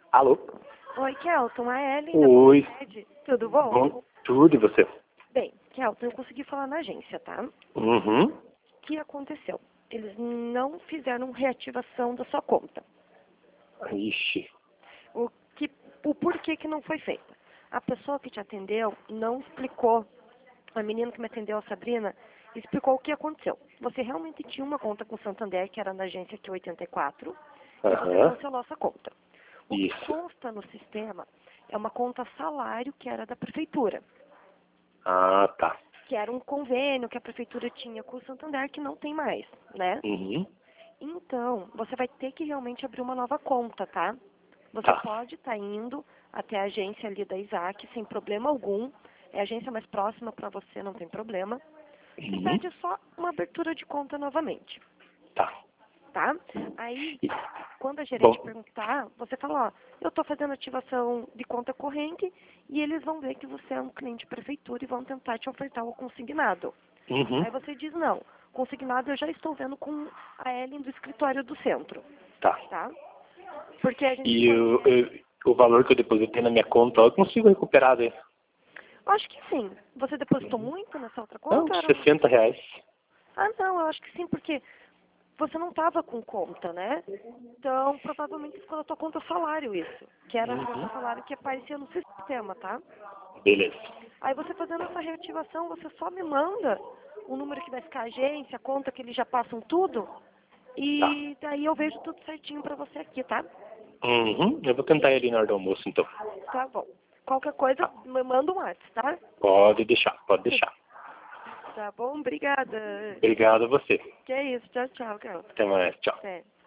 Alô? Oi, Kelton, a Ellen Oi. da Rede. Tudo bom? Bom, tudo e você? Bem, Kelton, eu consegui falar na agência, tá? Uhum. O que aconteceu? Eles não fizeram reativação da sua conta. Ixi. O, o porquê que não foi feita? A pessoa que te atendeu não explicou, a menina que me atendeu, a Sabrina, explicou o que aconteceu. Você realmente tinha uma conta com o Santander, que era na agência Q84, e você Aham. cancelou essa conta. O que Isso. consta no sistema é uma conta salário que era da prefeitura, Ah, tá. que era um convênio que a prefeitura tinha com o Santander, que não tem mais, né? Uhum. Então, você vai ter que realmente abrir uma nova conta, tá? Você Tá. pode estar indo até a agência ali da Isaac sem problema algum. É a agência mais próxima para você, não tem problema. Você Uhum. pede só uma abertura de conta novamente, Tá. tá? Aí, E- quando a gerente Bom, perguntar, você fala, ó, eu estou fazendo ativação de conta corrente e eles vão ver que você é um cliente de prefeitura e vão tentar te ofertar o consignado. uhum. Aí você diz, não, consignado eu já estou vendo com a Ellen do escritório do centro, Tá. tá? Porque a gente E fornece... o valor que eu depositei na minha conta, eu consigo recuperar daí? Acho que sim. Você depositou muito nessa outra Não, conta? Era... R$ 60. Ah, não, eu acho que sim, porque você não estava com conta, né? Então, provavelmente ficou na tua conta salário isso, que era a conta Uhum. salário que aparecia no sistema, tá? Beleza. Aí você fazendo essa reativação, você só me manda o número que vai ficar a agência, a conta que eles já passam tudo, Tá. e daí eu vejo tudo certinho pra você aqui, tá? Uhum. Eu vou tentar ir ali na hora do almoço, então. Tá bom. Qualquer coisa, Tá. me manda um WhatsApp, tá? Pode deixar, pode deixar. Tá bom? Obrigada. Obrigado a você. Que é isso. Tchau, tchau, Carol. Até mais. Tchau. Até.